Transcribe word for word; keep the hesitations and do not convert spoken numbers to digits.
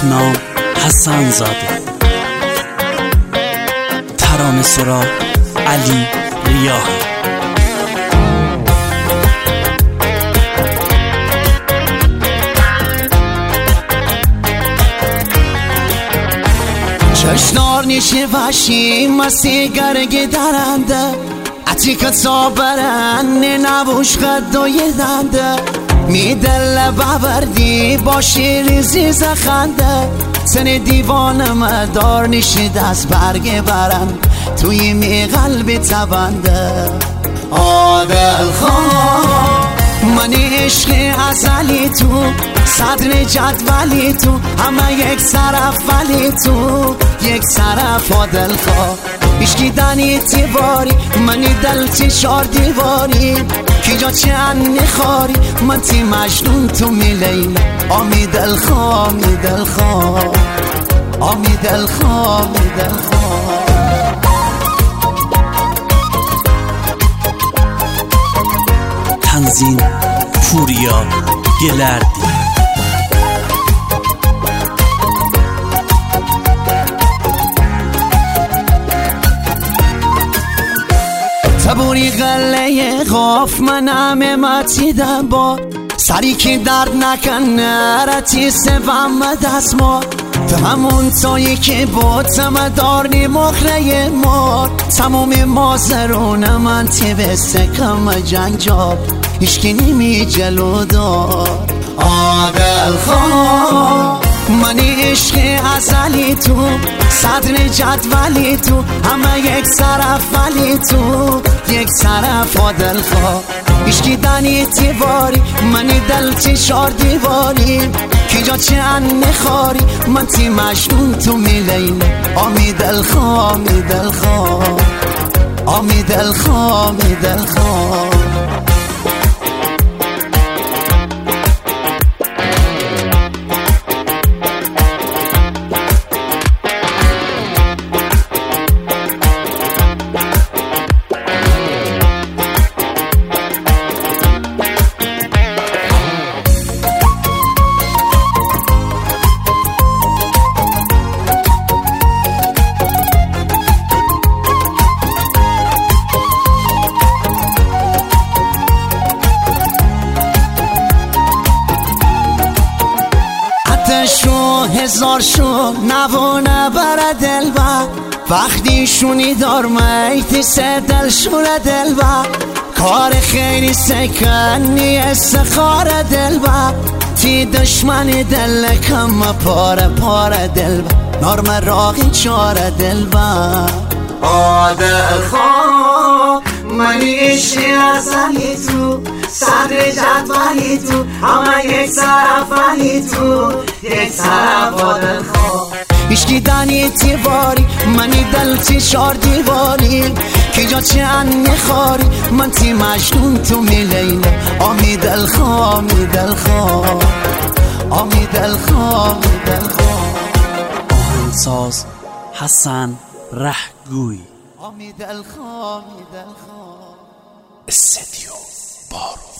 نام حسن زاده، ترانه سرا علی ریاحی. چشنار نیشه وشی مسیگرگ درنده اتی که صابرن نبوش قد و یدنده میدل ببردی با شیر زیز خنده سن دیوانم دار نیشه دست برگ برن توی می قلب تبنده آدل خواه منی عشق ازلی تو صدر جدولی تو همه یک طرف ولی تو یک طرف آدل خواه اشکی دنی تیواری منی دل تی شار دیواری کی جا چه انی خاری من تی مجنون تو می لیلا آمی دل خواه می دل خواه آمی دل خواه می دل خواه. تنظیم پوریا گلردی. تبوری غله غاف من همه متیدم با سری که درد نکنه رتی سوام دست ما تو همون تایی که با تمدارنی مخره مار تموم مازرون من تیوسته کم جنجاب اشکی نیمی جلو دار آدل خواه منی عشق ازلی تو صدر جدولی تو همه یک طرف ولی تو یک طرف آدل خواه اشکی دنی تیواری منی دل تی شار دیواری کی جا چه انی خاری من تی مجنون تو می لیلا آمی دل خواه می دل خواه آمی دل خواه می دل خواه. شو هزار شو نوانه بر دل بر وقتی شونی دار میتی سه دل شور دل بر کار خیلی سکنی استخار دل بر تی دشمن دل کم پاره پاره دل بر نارم راقی چاره دل بر آدل خواه منی عشقی ازلی تو صدر جدولی تو همه یک طرف ولی تو یک طرف آدل خواه اشکی دنی تیواری منی دل تی شار دیواری کی جا چه انی خاری من تی مجنون تو می لیلا آمی دل خواه می دل خواه آمی دل خواه می دل خواه. آهنگساز حسن رهگوی. آمی دل خواه می دل خواه. استدیو بارو.